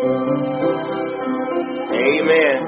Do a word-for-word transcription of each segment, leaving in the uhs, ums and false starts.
Amen.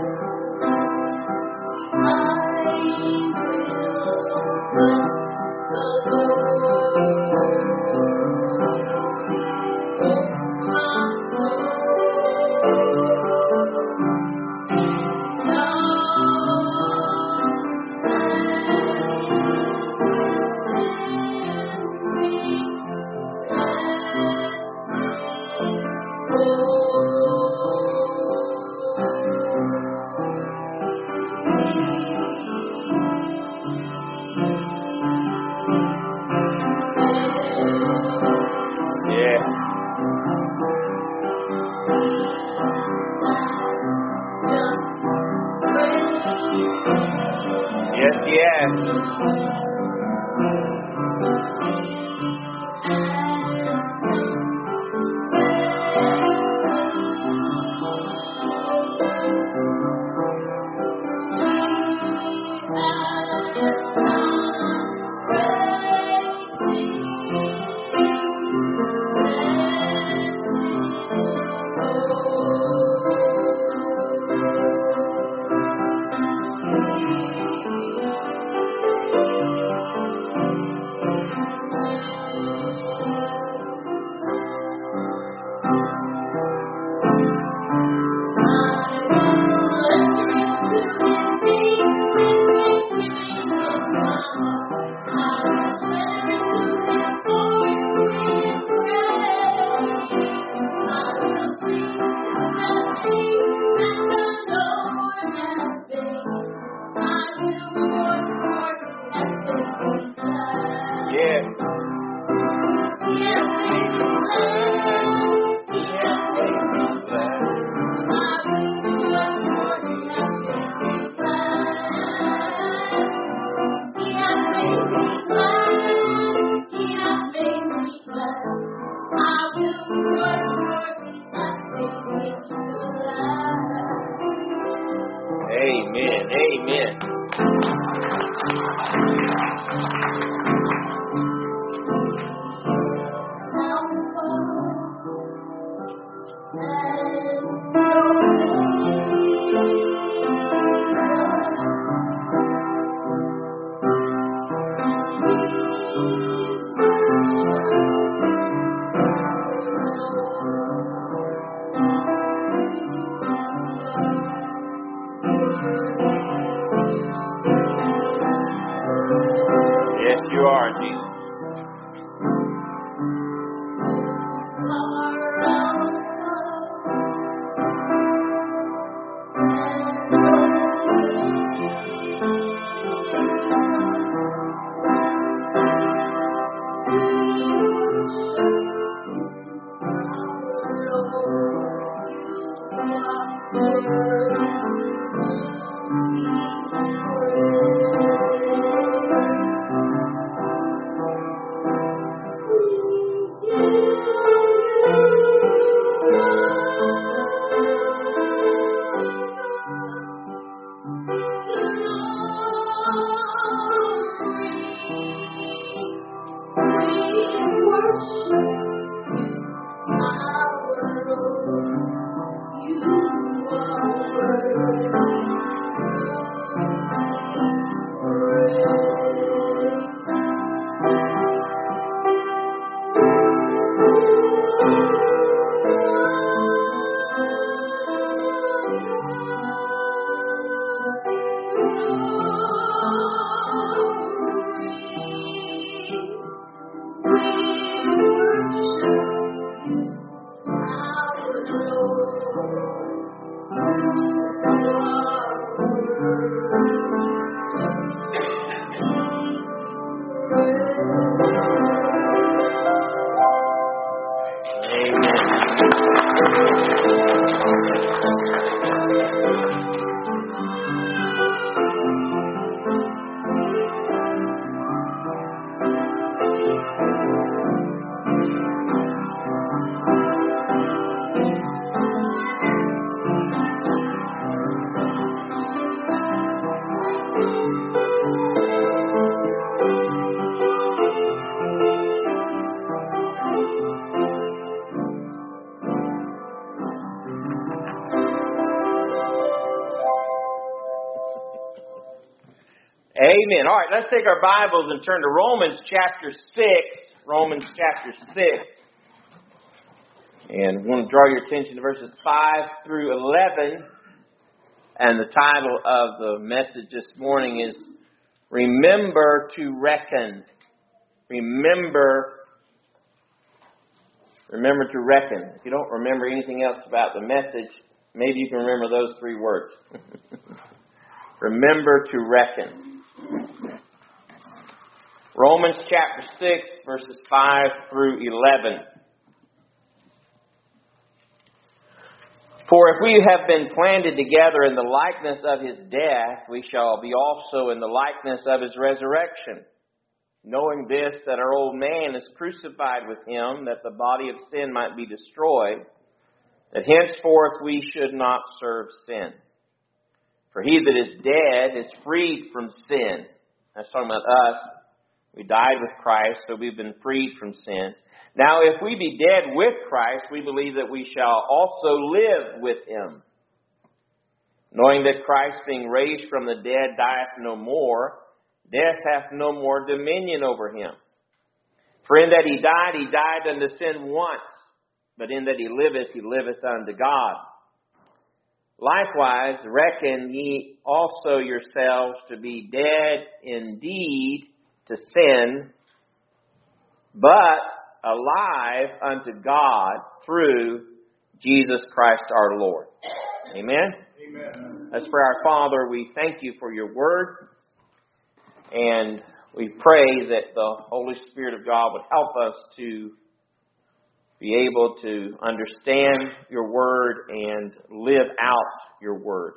Amen. Amen. Yes, you are, Jesus. Amen. All right, let's take our Bibles and turn to Romans chapter six. Romans chapter six. And I want to draw your attention to verses five through eleven. And the title of the message this morning is Remember to Reckon. Remember, remember to reckon. If you don't remember anything else about the message, maybe you can remember those three words. Remember to reckon. Romans chapter six, verses five through eleven. For if we have been planted together in the likeness of his death, we shall be also in the likeness of his resurrection. Knowing this, that our old man is crucified with him, that the body of sin might be destroyed, that henceforth we should not serve sin. For he that is dead is freed from sin. That's talking about us. We died with Christ, so we've been freed from sin. Now, if we be dead with Christ, we believe that we shall also live with him. Knowing that Christ, being raised from the dead, dieth no more, death hath no more dominion over him. For in that he died, he died unto sin once, but in that he liveth, he liveth unto God. Likewise, reckon ye also yourselves to be dead indeed to sin, but alive unto God through Jesus Christ our Lord. Amen? Amen. As for our Father, we thank you for your word, and we pray that the Holy Spirit of God would help us to be able to understand your word and live out your word.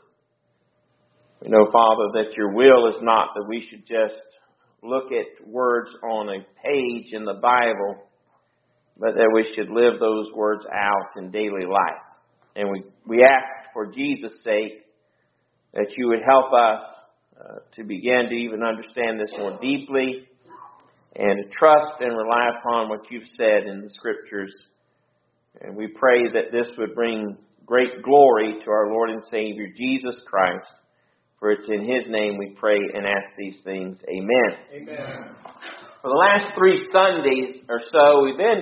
We know, Father, that your will is not that we should just look at words on a page in the Bible, but that we should live those words out in daily life. And we, we ask for Jesus' sake that you would help us uh, to begin to even understand this more deeply and to trust and rely upon what you've said in the Scriptures. And we pray that this would bring great glory to our Lord and Savior, Jesus Christ. For it's in his name we pray and ask these things. Amen. Amen. For the last three Sundays or so, we've been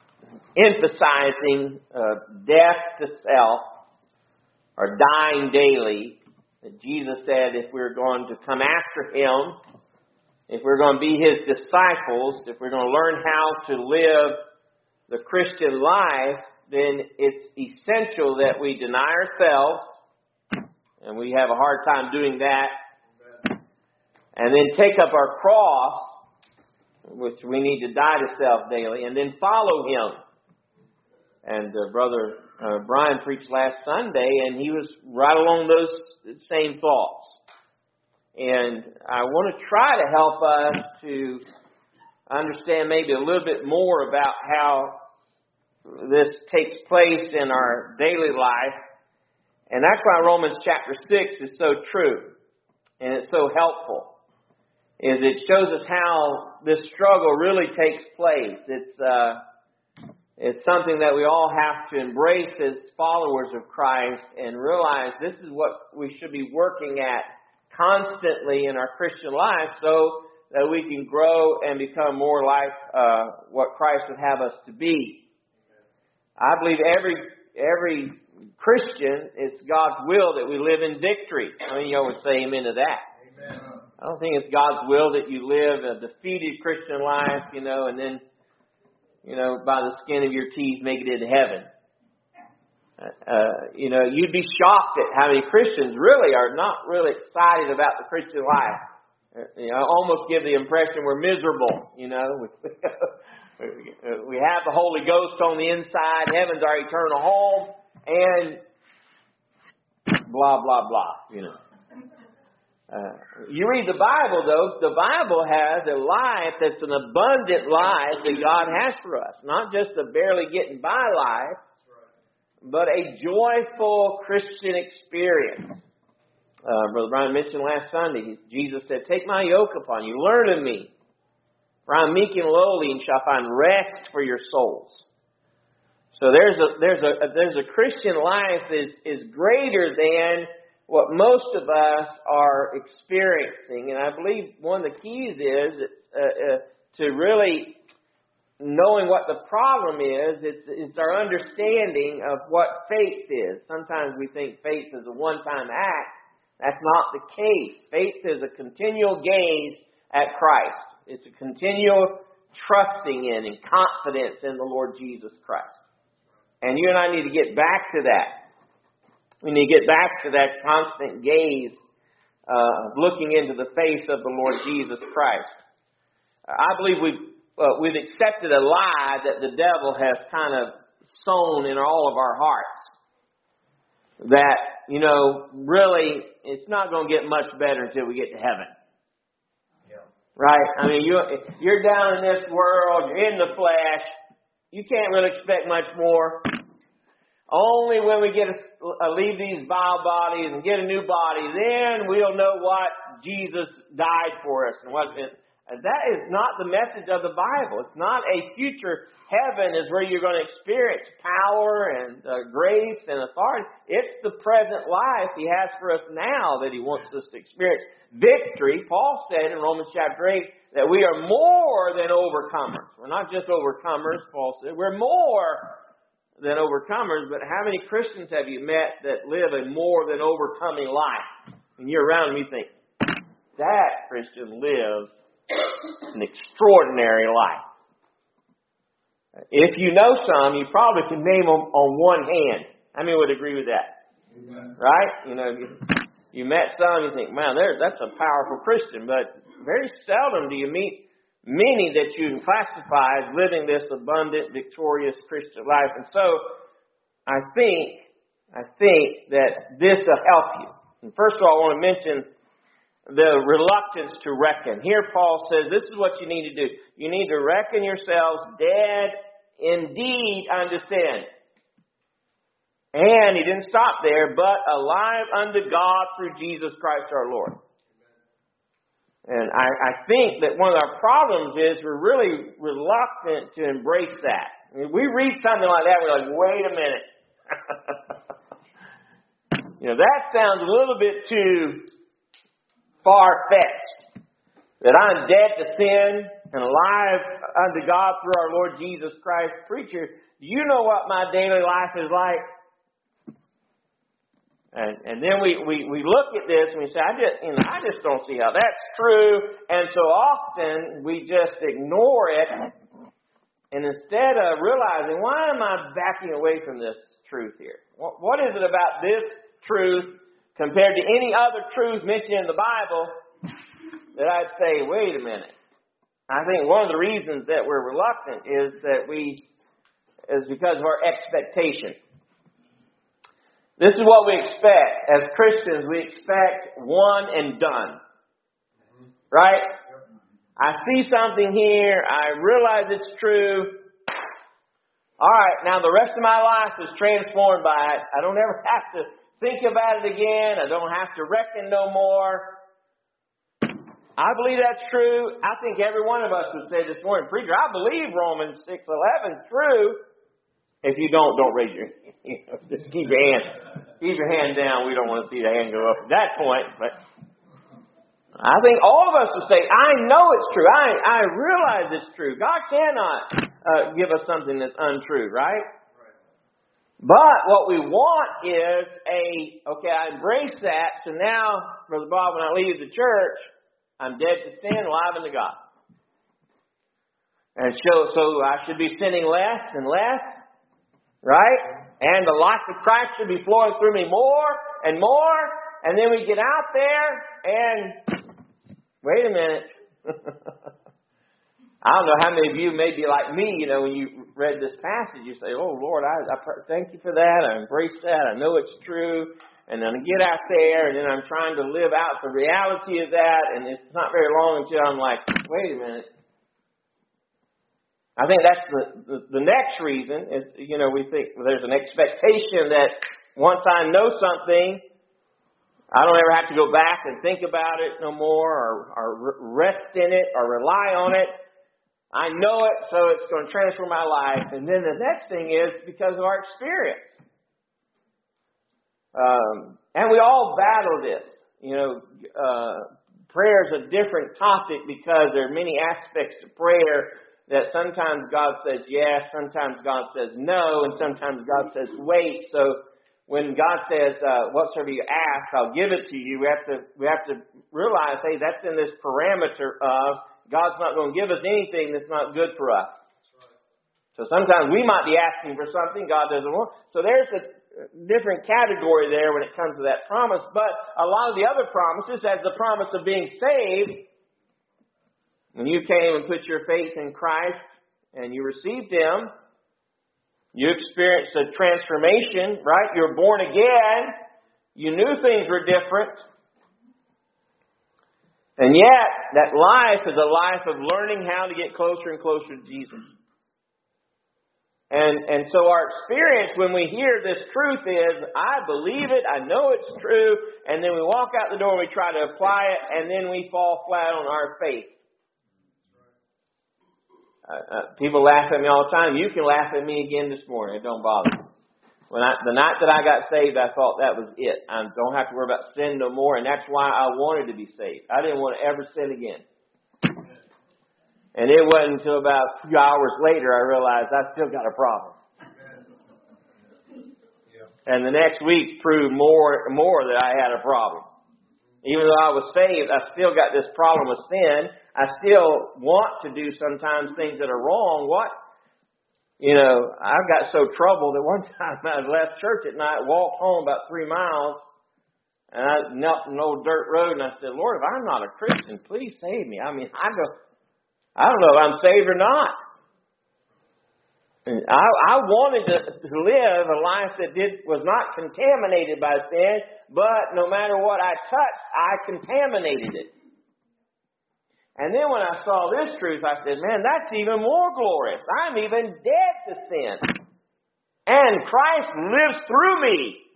emphasizing uh, death to self, or dying daily. That Jesus said if we're going to come after him, if we're going to be his disciples, if we're going to learn how to live the Christian life, then it's essential that we deny ourselves, and we have a hard time doing that, and then take up our cross, which we need to die to self daily, and then follow him. And uh, Brother uh, Brian preached last Sunday, and he was right along those same thoughts. And I want to try to help us to understand maybe a little bit more about how this takes place in our daily life. And that's why Romans chapter six is so true, and it's so helpful, is it shows us how this struggle really takes place. It's uh, it's something that we all have to embrace as followers of Christ and realize this is what we should be working at constantly in our Christian life so that we can grow and become more like uh, what Christ would have us to be. I believe every every Christian, it's God's will that we live in victory. I mean, you always say amen to that. Amen. I don't think it's God's will that you live a defeated Christian life, you know, and then, you know, by the skin of your teeth make it into heaven. Uh, you know, you'd be shocked at how many Christians really are not really excited about the Christian life. You know, almost give the impression we're miserable, you know. We have the Holy Ghost on the inside. Heaven's our eternal home. And blah, blah, blah, you know. Uh, you read the Bible, though. The Bible has a life that's an abundant life that God has for us. Not just a barely getting by life, but a joyful Christian experience. Uh, Brother Brian mentioned last Sunday, Jesus said, "Take my yoke upon you, learn of me. For I am meek and lowly, and shall find rest for your souls." So there's a there's a there's a Christian life is is greater than what most of us are experiencing. And I believe one of the keys is uh, uh, to really knowing what the problem is. It's, it's our understanding of what faith is. Sometimes we think faith is a one-time act. That's not the case. Faith is a continual gaze at Christ. It's a continual trusting in and confidence in the Lord Jesus Christ. And you and I need to get back to that. We need to get back to that constant gaze uh, of looking into the face of the Lord Jesus Christ. I believe we've, uh, we've accepted a lie that the devil has kind of sown in all of our hearts. That, you know, really, it's not going to get much better until we get to heaven. Yeah. Right? I mean, you, you're down in this world, you're in the flesh, you can't really expect much more. Only when we get a, uh, leave these vile bodies and get a new body, then we'll know what Jesus died for us. And what it, and that is not the message of the Bible. It's not a future heaven is where you're going to experience power and uh, grace and authority. It's the present life He has for us now that He wants us to experience. Victory, Paul said in Romans chapter eight, that we are more than overcomers. We're not just overcomers, Paul said. We're more than overcomers, but how many Christians have you met that live a more than overcoming life? And you're around them, you think, that Christian lives an extraordinary life. If you know some, you probably can name them on one hand. How many would agree with that? Amen. Right? You know, you, you met some, you think, man, that's a powerful Christian, but very seldom do you meet many that you can classify as living this abundant, victorious Christian life. And so, I think, I think that this will help you. And first of all, I want to mention the reluctance to reckon. Here Paul says, this is what you need to do. You need to reckon yourselves dead indeed unto sin. And he didn't stop there, but alive unto God through Jesus Christ our Lord. And I, I think that one of our problems is we're really reluctant to embrace that. I mean, we read something like that, we're like, wait a minute. You know, that sounds a little bit too far-fetched. That I'm dead to sin and alive unto God through our Lord Jesus Christ. Preacher, do you know what my daily life is like? And and then we, we, we look at this and we say, I just you know I just don't see how that's true. And so often we just ignore it. And instead of realizing, why am I backing away from this truth here? What, what is it about this truth compared to any other truth mentioned in the Bible that I'd say, wait a minute. I think one of the reasons that we're reluctant is that we is because of our expectation. This is what we expect. As Christians, we expect one and done. Right? I see something here. I realize it's true. All right, now the rest of my life is transformed by it. I don't ever have to think about it again. I don't have to reckon no more. I believe that's true. I think every one of us would say this morning, preacher, I believe Romans six eleven is true. If you don't, don't raise your hand. You know, just keep your hand. Keep your hand down. We don't want to see the hand go up at that point. But I think all of us would say, I know it's true. I, I realize it's true. God cannot uh, give us something that's untrue, right? right? But what we want is a, okay, I embrace that. So now, Brother Bob, when I leave the church, I'm dead to sin, alive unto God. And so, so I should be sinning less and less. Right? And the life of Christ should be flowing through me more and more. And then we get out there and, wait a minute. I don't know how many of you may be like me, you know, when you read this passage, you say, oh, Lord, I, I thank you for that. I embrace that. I know it's true. And then I get out there and then I'm trying to live out the reality of that. And it's not very long until I'm like, wait a minute. I think that's the, the, the next reason is, you know, we think well, there's an expectation that once I know something, I don't ever have to go back and think about it no more or, or rest in it or rely on it. I know it, so it's going to transform my life. And then the next thing is because of our experience. Um, and we all battle this. You know, uh, prayer is a different topic because there are many aspects to prayer that sometimes God says yes, sometimes God says no, and sometimes God says wait. So when God says, uh, whatsoever you ask, I'll give it to you, we have to we have to realize, hey, that's in this parameter of God's not going to give us anything that's not good for us. So sometimes we might be asking for something God doesn't want. So there's a different category there when it comes to that promise. But a lot of the other promises, as the promise of being saved, when you came and put your faith in Christ and you received Him, you experienced a transformation, right? You were born again. You knew things were different. And yet, that life is a life of learning how to get closer and closer to Jesus. And, and so our experience when we hear this truth is, I believe it, I know it's true, and then we walk out the door and we try to apply it, and then we fall flat on our faith. Uh, uh, people laugh at me all the time. You can laugh at me again this morning. It don't bother me. When I, the night that I got saved, I thought that was it. I don't have to worry about sin no more, and that's why I wanted to be saved. I didn't want to ever sin again. And it wasn't until about a few hours later I realized I still got a problem. And the next week proved more more that I had a problem. Even though I was saved, I still got this problem with sin. I still want to do sometimes things that are wrong. What? You know, I got so troubled that one time I left church at night, walked home about three miles, and I knelt in an old dirt road, and I said, Lord, if I'm not a Christian, please save me. I mean, I go, I don't know if I'm saved or not. And I, I wanted to, to live a life that did was not contaminated by sin, but no matter what I touched, I contaminated it. And then when I saw this truth, I said, man, that's even more glorious. I'm even dead to sin. And Christ lives through me.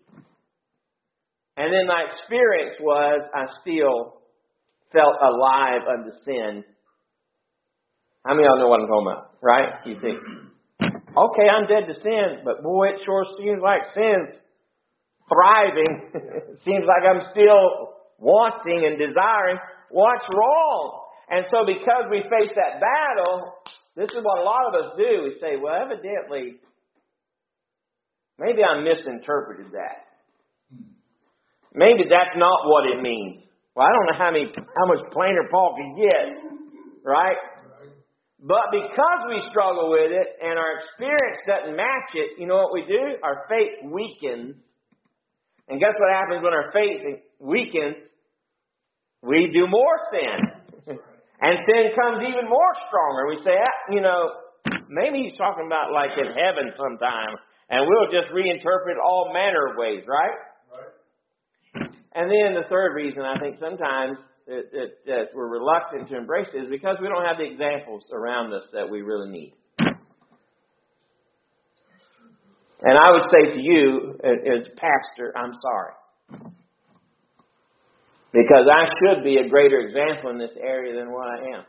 And then my experience was I still felt alive unto sin. How many of y'all know what I'm talking about? Right? You think, okay, I'm dead to sin, but boy, it sure seems like sin's thriving. It seems like I'm still wanting and desiring. What's wrong? And so because we face that battle, this is what a lot of us do. We say, well, evidently, maybe I misinterpreted that. Maybe that's not what it means. Well, I don't know how many, how much plainer Paul can get, right? But because we struggle with it and our experience doesn't match it, you know what we do? Our faith weakens. And guess what happens when our faith weakens? We do more sin. And sin comes even more stronger. We say, ah, you know, maybe he's talking about like in heaven sometime. And we'll just reinterpret all manner of ways, right? Right. And then the third reason I think sometimes that, that, that we're reluctant to embrace it is because we don't have the examples around us that we really need. And I would say to you, as pastor, I'm sorry. Because I should be a greater example in this area than what I am.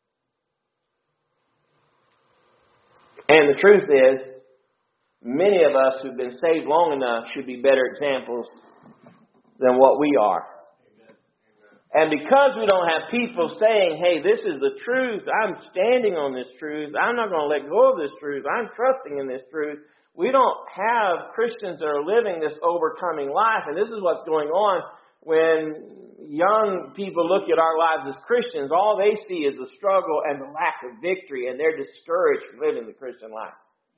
And the truth is, many of us who've been saved long enough should be better examples than what we are. And because we don't have people saying, hey, this is the truth, I'm standing on this truth, I'm not going to let go of this truth, I'm trusting in this truth, we don't have Christians that are living this overcoming life. And this is what's going on when young people look at our lives as Christians. All they see is the struggle and the lack of victory, and they're discouraged from living the Christian life.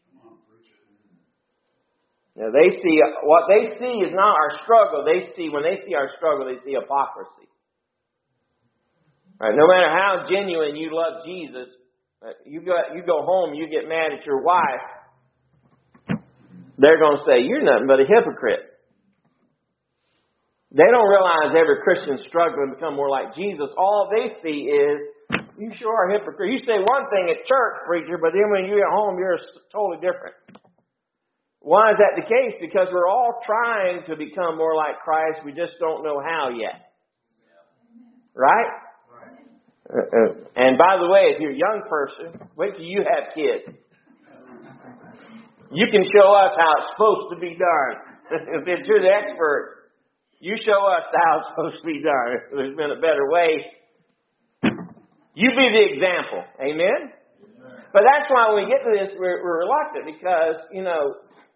Now, they see, what they see is not our struggle. They see, when they see our struggle, they see hypocrisy. Right? No matter how genuine you love Jesus, you go, you go home, you get mad at your wife, they're going to say, you're nothing but a hypocrite. They don't realize every Christian's struggling to become more like Jesus. All they see is, you sure are a hypocrite. You say one thing at church, preacher, but then when you get home, you're totally different. Why is that the case? Because we're all trying to become more like Christ. We just don't know how yet. Right? Uh, uh, and by the way, if you're a young person, wait till you have kids. You can show us how it's supposed to be done. If you're the expert, you show us how it's supposed to be done. If there's been a better way, you be the example. Amen? Amen. But that's why when we get to this, we're, we're reluctant because, you know,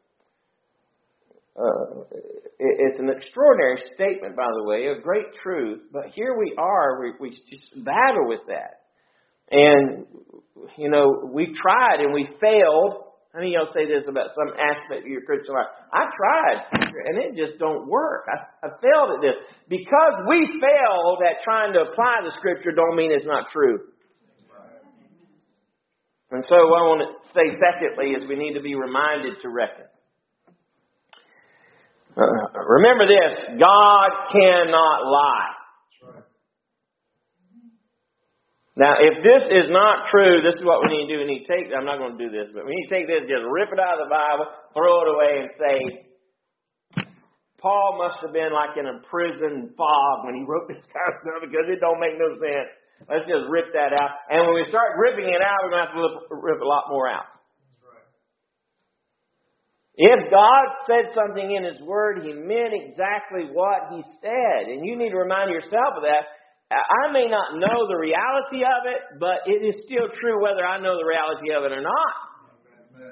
uh, it, it's an extraordinary statement, by the way, of great truth. But here we are, we, we just battle with that. And, you know, we tried and we failed. How many of y'all say this about some aspect of your Christian life? I tried, and it just don't work. I, I failed at this. Because we failed at trying to apply the Scripture don't mean it's not true. And so what I want to say secondly is we need to be reminded to reckon. Uh, remember this, God cannot lie. Now, if this is not true, this is what we need to do. We need to take, I'm not going to do this, but we need to take this, just rip it out of the Bible, throw it away and say, Paul must have been like in a prison fog when he wrote this kind of stuff because it don't make no sense. Let's just rip that out. And when we start ripping it out, we're going to have to rip, rip a lot more out. That's right. If God said something in His Word, He meant exactly what He said. And you need to remind yourself of that. I may not know the reality of it, but it is still true whether I know the reality of it or not. Amen.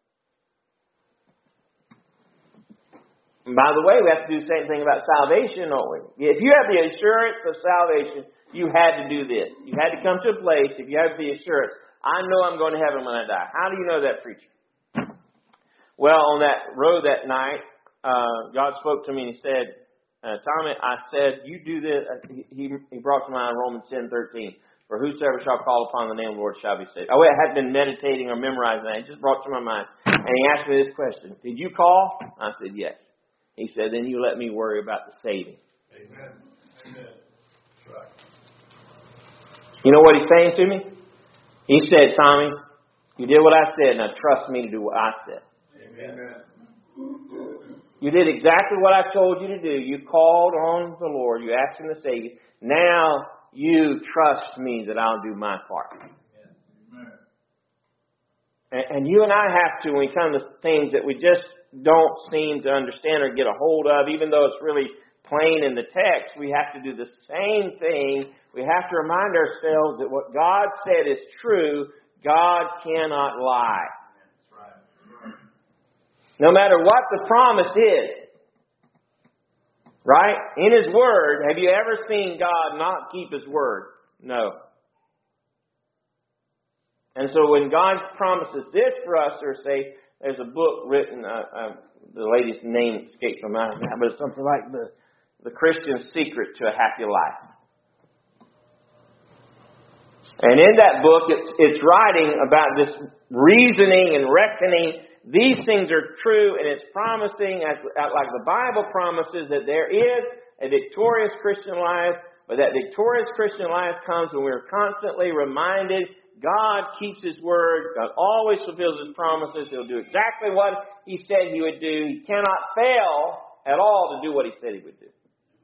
And by the way, we have to do the same thing about salvation, don't we? If you have the assurance of salvation, you had to do this. You had to come to a place, if you have the assurance, I know I'm going to heaven when I die. How do you know that, preacher? Well, on that road that night, uh, God spoke to me and He said, Uh, Tommy, I said, you do this. He, he brought to mind Romans ten thirteen. For whosoever shall call upon the name of the Lord shall be saved. Oh, wait, I hadn't been meditating or memorizing that. It just brought to my mind. And he asked me this question. Did you call? I said, yes. He said, then you let me worry about the saving. Amen. Amen. That's right. You know what he's saying to me? He said, Tommy, you did what I said. Now trust me to do what I said. Amen. You did exactly what I told you to do. You called on the Lord. You asked Him to save you. Now you trust me that I'll do my part. Amen. And, and you and I have to, when we come to things that we just don't seem to understand or get a hold of, even though it's really plain in the text, we have to do the same thing. We have to remind ourselves that what God said is true. God cannot lie. No matter what the promise is. Right? In His Word, have you ever seen God not keep His Word? No. And so when God promises this for us, or say, there's a book written, uh, uh, the lady's name escapes my mind now, but it's something like the, the Christian Secret to a Happy Life. And in that book, it's, it's writing about this reasoning and reckoning. These things are true, and it's promising, as, like the Bible promises, that there is a victorious Christian life, but that victorious Christian life comes when we're constantly reminded God keeps His Word, God always fulfills His promises, He'll do exactly what He said He would do. He cannot fail at all to do what He said He would do.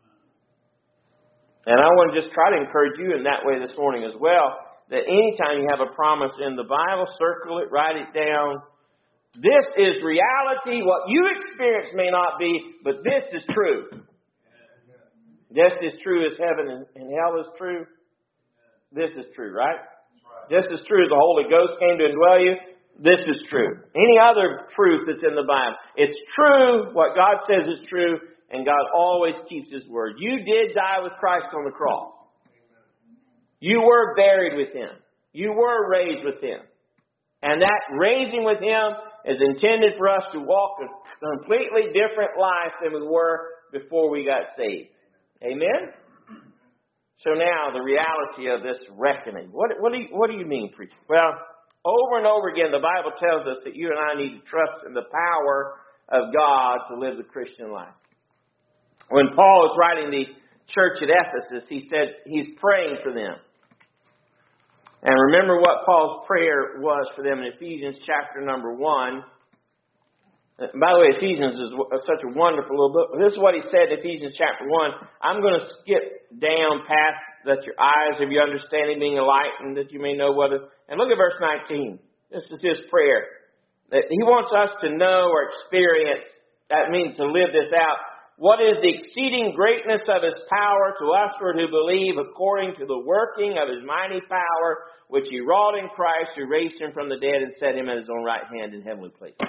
And I want to just try to encourage you in that way this morning as well, that anytime you have a promise in the Bible, circle it, write it down. This is reality. What you experience may not be, but this is true. Just as true as heaven and hell is true. This is true, right? Just as true as the Holy Ghost came to indwell you. This is true. Any other truth that's in the Bible. It's true. What God says is true. And God always keeps His Word. You did die with Christ on the cross. You were buried with Him. You were raised with Him. And that raising with Him is intended for us to walk a completely different life than we were before we got saved. Amen? So now, the reality of this reckoning. What, what, do, you, what do you mean, preacher? Well, over and over again, the Bible tells us that you and I need to trust in the power of God to live the Christian life. When Paul was writing the church at Ephesus, he said he's praying for them. And remember what Paul's prayer was for them in Ephesians chapter number one. By the way, Ephesians is such a wonderful little book. This is what he said in Ephesians chapter one. I'm going to skip down past that your eyes of your understanding being enlightened, that you may know what is. And look at verse nineteen. This is his prayer. That he wants us to know or experience that means to live this out. What is the exceeding greatness of His power to usward who believe, according to the working of His mighty power, which He wrought in Christ, who raised Him from the dead and set Him at His own right hand in heavenly places.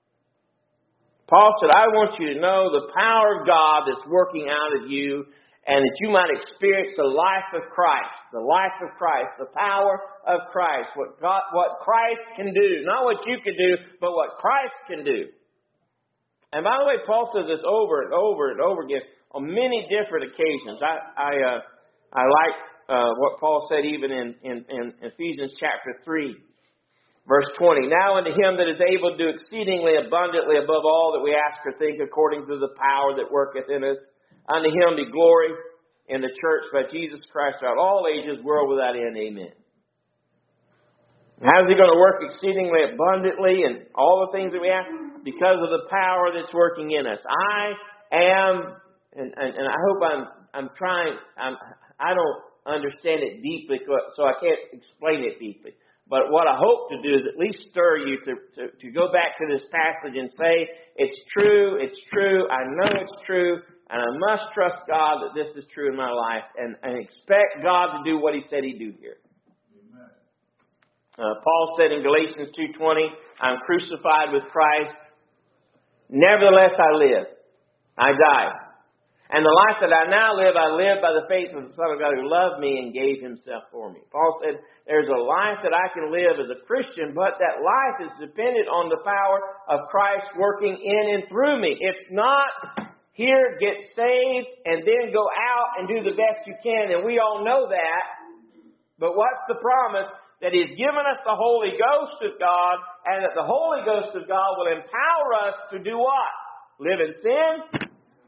Paul said, I want you to know the power of God that's working out of you, and that you might experience the life of Christ. The life of Christ. The power of Christ. What God, what Christ can do. Not what you can do, but what Christ can do. And by the way, Paul says this over and over and over again on many different occasions. I I, uh, I like uh, what Paul said even in, in, in Ephesians chapter three. Verse twenty, now unto Him that is able to do exceedingly abundantly above all that we ask or think, according to the power that worketh in us, unto Him be glory in the church by Jesus Christ throughout all ages, world without end. Amen. How is He going to work exceedingly abundantly and all the things that we ask? Because of the power that's working in us. I am, and, and, and I hope I'm I'm trying, I'm, I don't understand it deeply, so I can't explain it deeply. But what I hope to do is at least stir you to, to, to go back to this passage and say, it's true, it's true, I know it's true, and I must trust God that this is true in my life, and, and expect God to do what He said He'd do here. Amen. Uh, Paul said in Galatians two twenty, I'm crucified with Christ, nevertheless I live, I died. And the life that I now live, I live by the faith of the Son of God who loved me and gave Himself for me. Paul said, there's a life that I can live as a Christian, but that life is dependent on the power of Christ working in and through me. It's not here, get saved, and then go out and do the best you can. And we all know that. But what's the promise? That He's given us the Holy Ghost of God, and that the Holy Ghost of God will empower us to do what? Live in sin?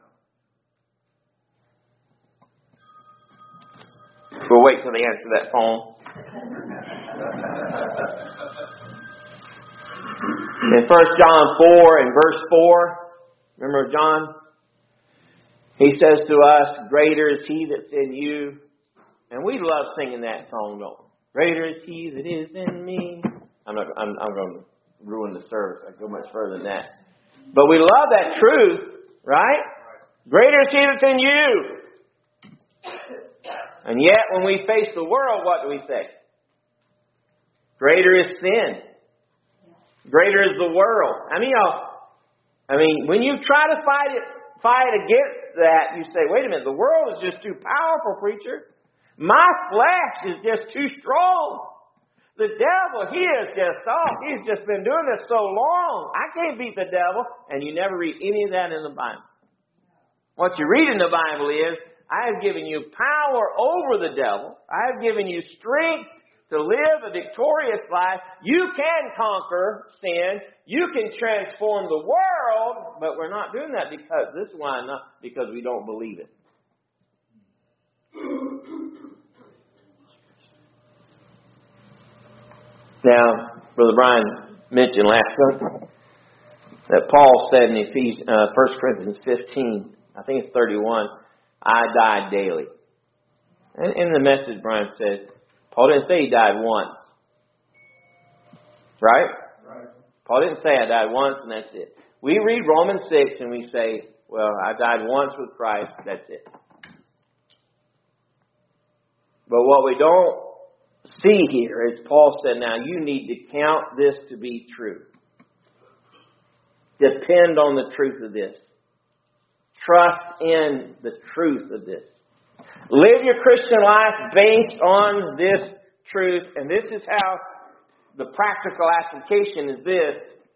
We'll wait till they answer that phone. In First John four and verse four, remember John? He says to us, greater is He that's in you. And we love singing that song, don't we? Greater is He that is in me. I'm not. I'm, I'm going to ruin the service. I go much further than that. But we love that truth, right? Greater is He that's in you. And yet, when we face the world, what do we say? Greater is sin. Greater is the world. I mean, you know, I mean, when you try to fight it, fight against that, you say, "Wait a minute, the world is just too powerful, preacher. My flesh is just too strong. The devil, he is just off. He's just been doing this so long. I can't beat the devil." And you never read any of that in the Bible. What you read in the Bible is, I have given you power over the devil. I have given you strength to live a victorious life. You can conquer sin. You can transform the world. But we're not doing that because, this is why not, because we don't believe it. Now, Brother Brian mentioned last Sunday that Paul said in Ephesians, uh, First Corinthians fifteen, I think it's thirty-one, I died daily. And in the message, Brian said, Paul didn't say he died once. Right? Right. Paul didn't say I died once and that's it. We read Romans six and we say, well, I died once with Christ, that's it. But what we don't see here is Paul said, now you need to count this to be true. Depend on the truth of this. Trust in the truth of this. Live your Christian life based on this truth. And this is how the practical application is this.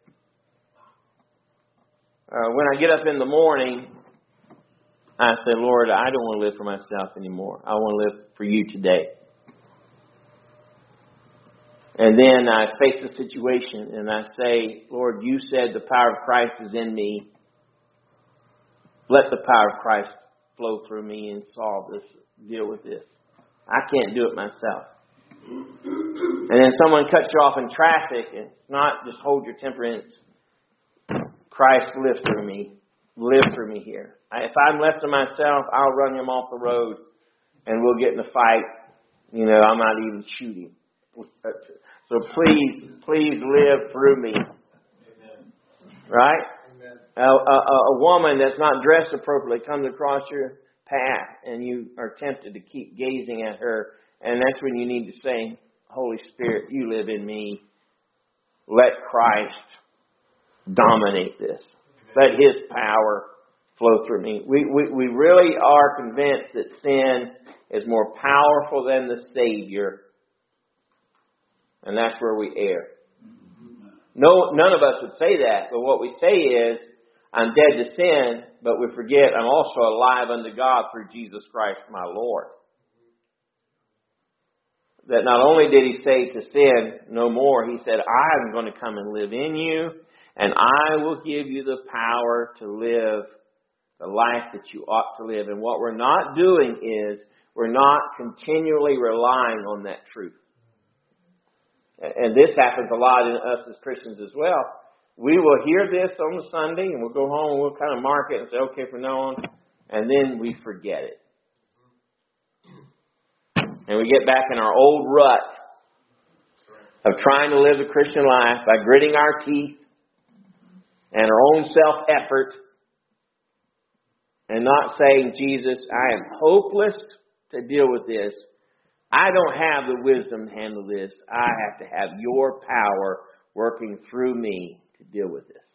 Uh, when I get up in the morning, I say, Lord, I don't want to live for myself anymore. I want to live for you today. And then I face the situation and I say, Lord, you said the power of Christ is in me. Let the power of Christ flow through me and solve this, deal with this. I can't do it myself. And then someone cuts you off in traffic, and it's not just hold your temper in. Christ live through me. Live through me here. If I'm left to myself, I'll run him off the road and we'll get in a fight. You know, I might even shoot him. So please, please live through me. Amen. Right? Amen. a, a, a woman that's not dressed appropriately comes across your path and you are tempted to keep gazing at her. And that's when you need to say, Holy Spirit, you live in me. Let Christ dominate this. Let His power flow through me. We, we, we really are convinced that sin is more powerful than the Savior. And that's where we err. No, none of us would say that, but what we say is, I'm dead to sin, but we forget I'm also alive unto God through Jesus Christ my Lord. That not only did He say to sin no more, He said, I'm going to come and live in you, and I will give you the power to live the life that you ought to live. And what we're not doing is, we're not continually relying on that truth. And this happens a lot in us as Christians as well. We will hear this on the Sunday, and we'll go home and we'll kind of mark it and say, okay, from now on, and then we forget it. And we get back in our old rut of trying to live the Christian life by gritting our teeth and our own self-effort and not saying, Jesus, I am hopeless to deal with this. I don't have the wisdom to handle this. I have to have your power working through me to deal with this.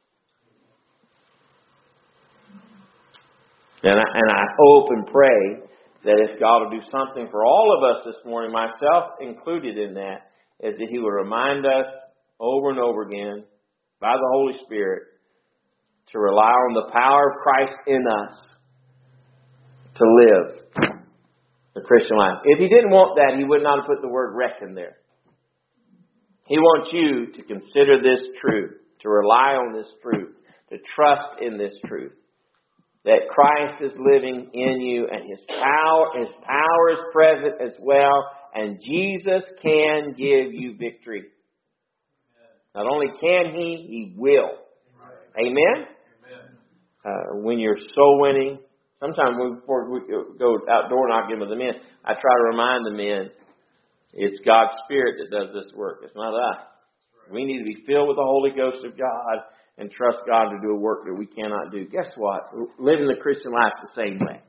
And I, and I hope and pray that if God will do something for all of us this morning, myself included in that, is that He will remind us over and over again by the Holy Spirit to rely on the power of Christ in us to live the Christian life. If He didn't want that, He would not have put the word reckon there. He wants you to consider this truth, to rely on this truth, to trust in this truth. That Christ is living in you and His power, His power is present as well, and Jesus can give you victory. Not only can He, He will. Amen? Uh, when you're soul winning, sometimes before we go outdoor knocking with the men, I try to remind the men, it's God's Spirit that does this work. It's not us. We need to be filled with the Holy Ghost of God and trust God to do a work that we cannot do. Guess what? Living the Christian life the same way.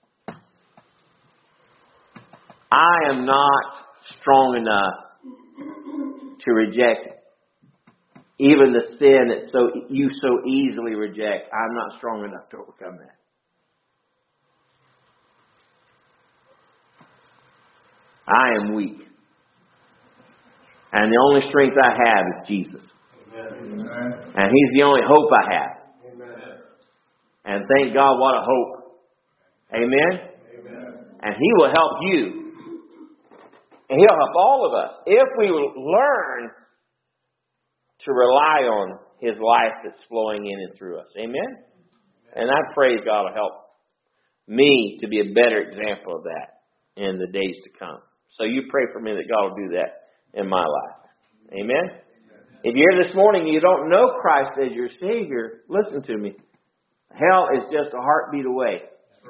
I am not strong enough to reject even the sin that so you so easily reject. I'm not strong enough to overcome that. I am weak. And the only strength I have is Jesus. Amen. And He's the only hope I have. Amen. And thank God, what a hope. Amen? Amen. And He will help you. And He'll help all of us if we will learn to rely on His life that's flowing in and through us. Amen? And I pray God will help me to be a better example of that in the days to come. So you pray for me that God will do that in my life. Amen? If you're here this morning and you don't know Christ as your Savior, listen to me. Hell is just a heartbeat away.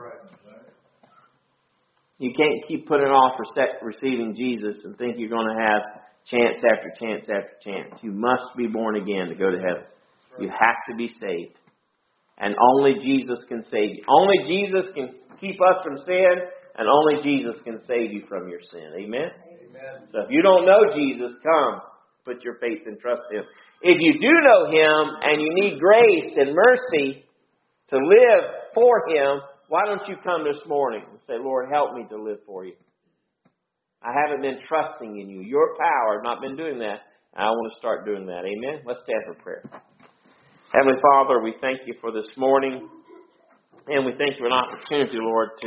You can't keep putting off receiving Jesus and think you're going to have chance after chance after chance. You must be born again to go to heaven. You have to be saved. And only Jesus can save you. Only Jesus can keep us from sin, and only Jesus can save you from your sin. Amen? Amen. So if you don't know Jesus, come. Put your faith and trust Him. If you do know Him and you need grace and mercy to live for Him, why don't you come this morning and say, Lord, help me to live for you. I haven't been trusting in you. Your power, I've not been doing that. I want to start doing that. Amen? Let's stand for prayer. Heavenly Father, we thank you for this morning. And we thank you for an opportunity, Lord, to